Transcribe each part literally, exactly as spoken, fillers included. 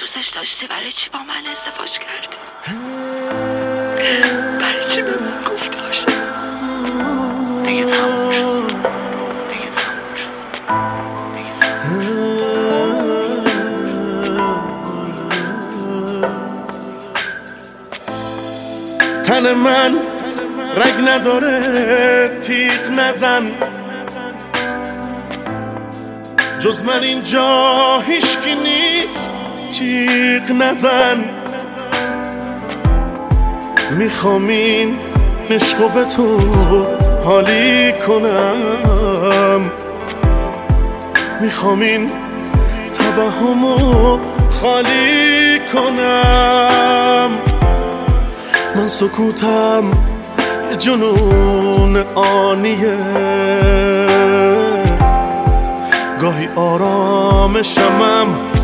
دوستش داشتی برای چی با من ازدواج کردی؟ برای چی به من گفتی عاشقم؟ دیگه تموم شد، دیگه تموم شد، دیگه تموم شد. تن من رگ نداره، تیغ نزن، جز من اینجا هیچکی نیست، جیغ نزن. میخوام این عشقو به تو حالی کنم، میخوام این توهمو خالی کنم. من سکوتم جنون آنیه، گاهی آرامشمم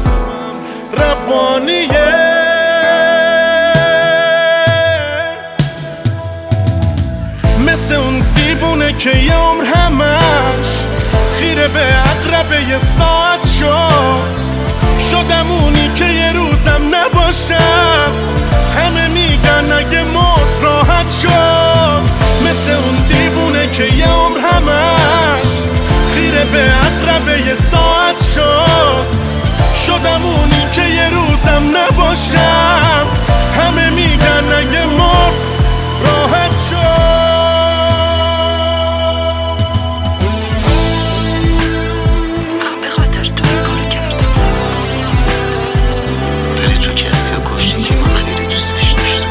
روانیه. مثل اون دیوونه که یه عمر همش خیره به عقربه یه ساعت شد. شدم اونی که یه روزم نباشم، همه میگن اگه مرد راحت شد. مثل اون دیوونه که یه عمر همش خیره به عقربه یه ساعت شد. شدم اونی که یه روزم نباشم، همه میگن اگه مرد راحت شد. من به خاطر تو این کارو کردم، ولی تو کسی رو کشتی که من خیلی دوستش داشتم.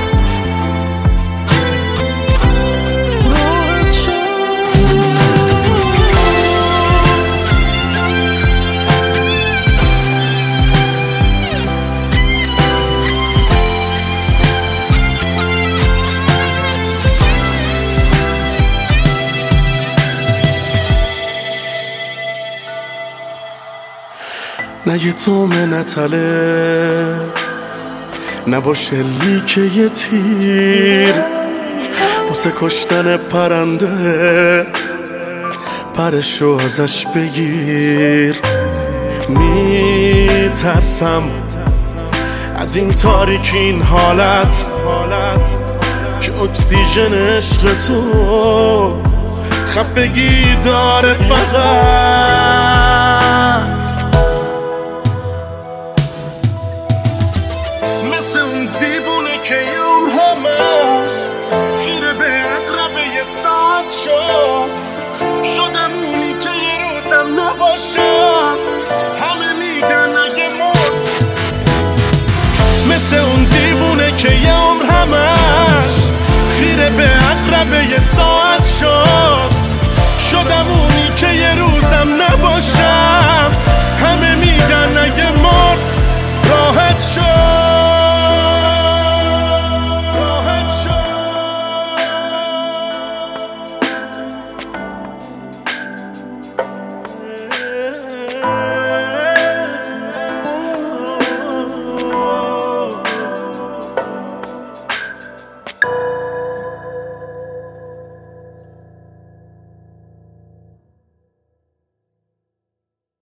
نه یه تومه نتله، نباشه لیک یه تیر، واسه کشتن پرنده پرشو ازش بگیر. میترسم از این تاریکی، این حالت که اکسیژن عشق تو خفگی داره فقط. مثل اون دیوونه که یوم همش خیره به عقربه یه ساعت شد. شدم اونی که یه روزم نباشم، همه میگن اگه مرد. مثل اون دیوونه که یه عمر همش خیره به عقربه یه ساعت شد. شدم اونی که